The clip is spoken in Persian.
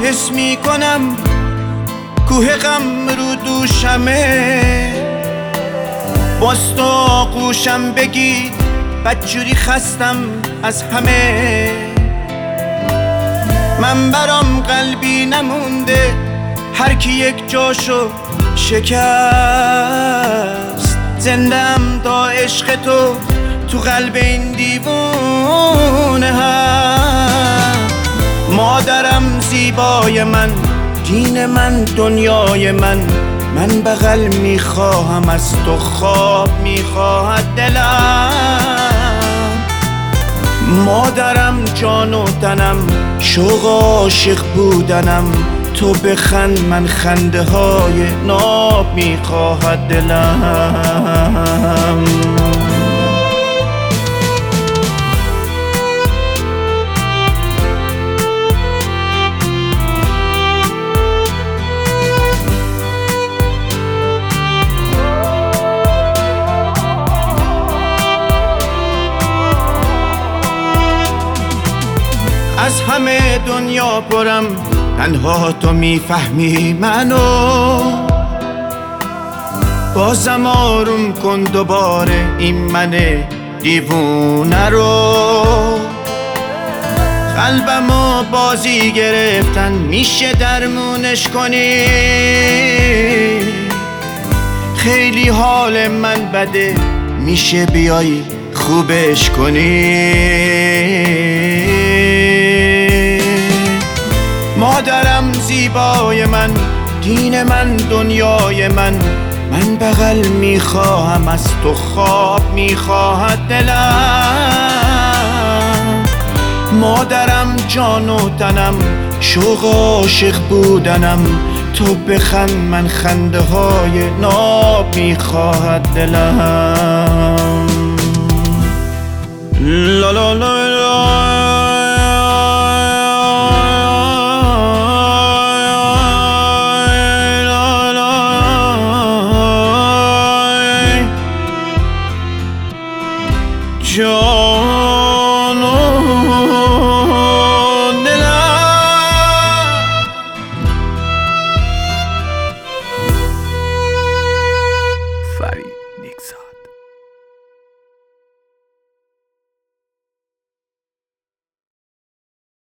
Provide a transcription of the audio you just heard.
حس میکنم کوه غم رو دوشمه، باز تو آغوشم بگی بدجوری خستم از همه. من برام قلبی نمونده، هر کی یک جاشو شکست. زندم تا عشق تو قلب این دیوونه هم. مادرم زیبای من، دین من، دنیای من بغل میخواهم از تو، خواب میخواهد دلم. مادرم جان و تنم، شوق عاشق بودنم، تو بخند من خنده های ناب میخواهد دلم. از همه دنیا پرم، تنها تو میفهمی منو. بازم آروم کن دوباره این من دیوونه رو. قلبمو بازی گرفتن، میشه درمونش کنی؟ خیلی حال من بده، میشه بیای خوبش کنی؟ مادرم زیبای من، دین من، دنیای من بغل میخواهم از تو، خواب میخواهد دلم. مادرم جان و تنم، شوق عاشق بودنم، تو بخند من خنده های ناب میخواهد دلم. لا لا لا لا Joe